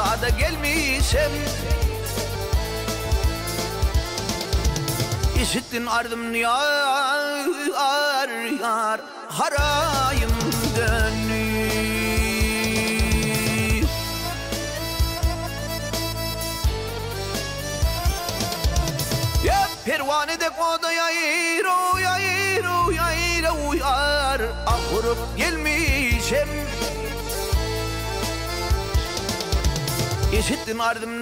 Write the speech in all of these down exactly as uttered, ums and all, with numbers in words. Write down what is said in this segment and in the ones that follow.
da gelmişem. İşittin ardımın yar yar harayım dönüyor. Ya pervane de koda yayro yayro yayro yar akurup gelmişem. İşittin ardımın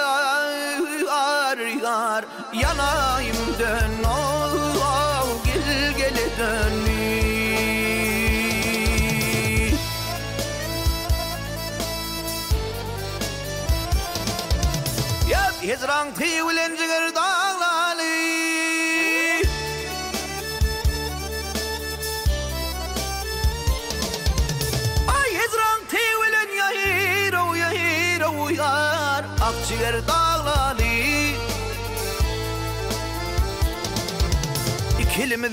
yar yar yanayım dön oh, gel gel dön. Ya hezran kıyılen ciğer dağlalı. Ay hezran kıyılen yahiro yahiro yar akciğer dağlalı. İkilimiz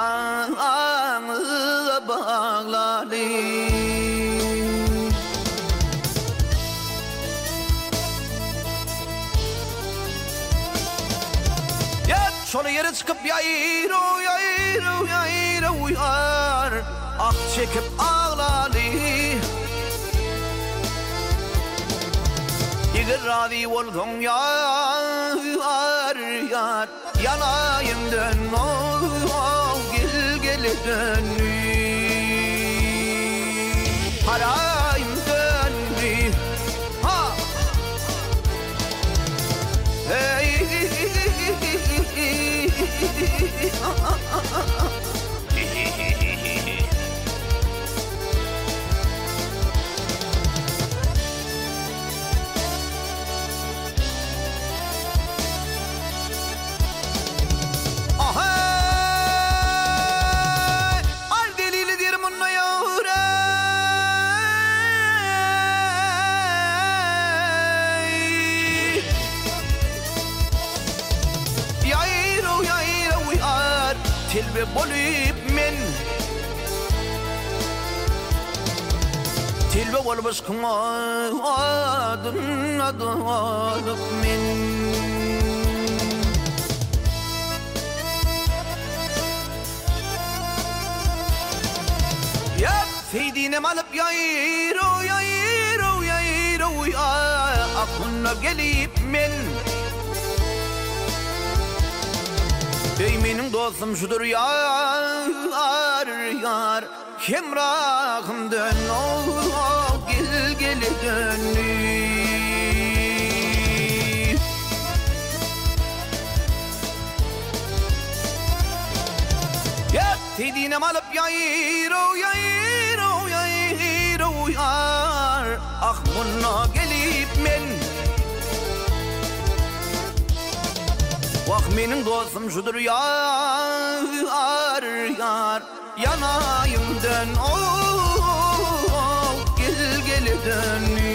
yakanı bağlalı. Ya şöyle yere çıkıp yayro yayro yayro yar ak çekip ağlalı. Yigir radi oldum yar yar yanayım dön oh, oh, gel gel dön. Harayım dön ha. Hey tilbe bolup men tilbe olmuş adın adı men. Ya feydinem alıp yayro yayro yayro ya aklına gelip men. Ey benim dostum şudur yar yar hemrahım dön oh, oh, gel gel dön. Ya tedinem alıp yayro yayro yayro yar ah buna gelip men. Vah benim dostum şudur yar yar yanayım dön oh, oh, gel gel dön.